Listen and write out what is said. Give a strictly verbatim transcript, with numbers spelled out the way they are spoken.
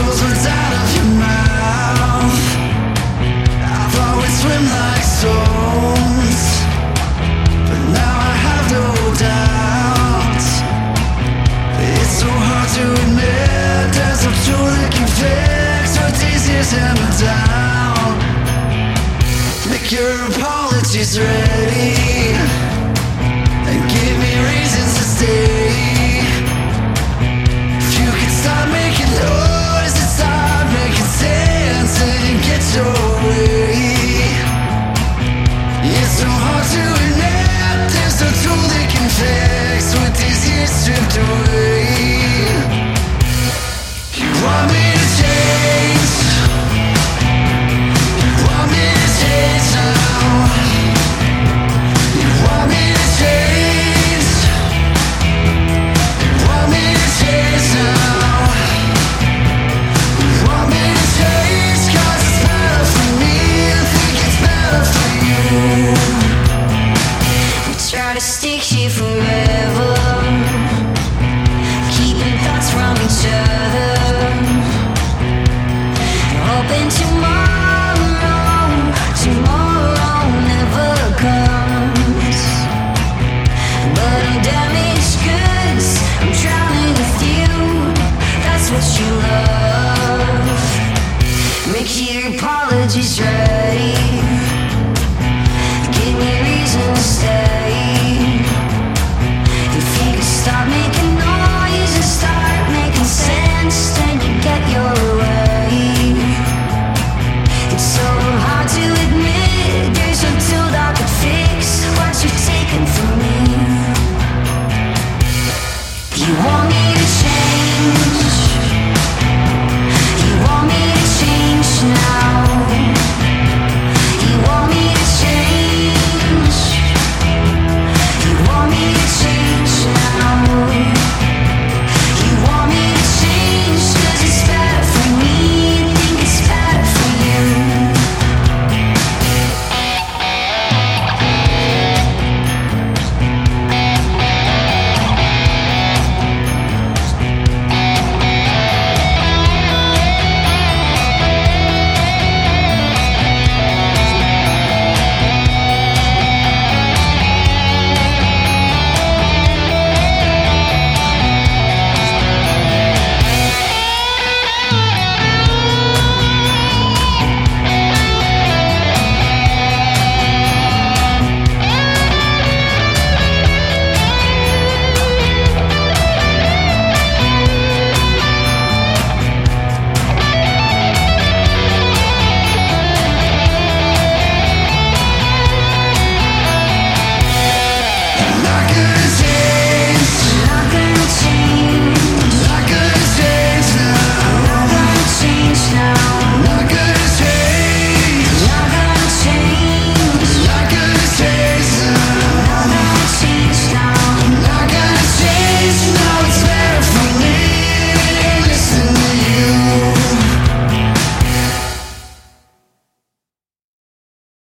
those words out of your mouth. I thought we'd swim like stones, but now I have no doubt. It's so hard to admit there's a tool that can fix what these years hammer down. Make your apologies ready and give me reasons to stay. If you could stop making noise and stop making sense and get your way. It's so hard to admit there's no tool that can fix what these years stripped away. You want me to change, you want me to change now. You want me to change, you want me to change now. You want me to change 'cause it's better for me, I think it's better for you. We try to stick here forever, keeping thoughts from each other, hoping tomorrow, tomorrow never comes. But I'm damaged goods, I'm drowning with you, that's what you love. Make your apologies right.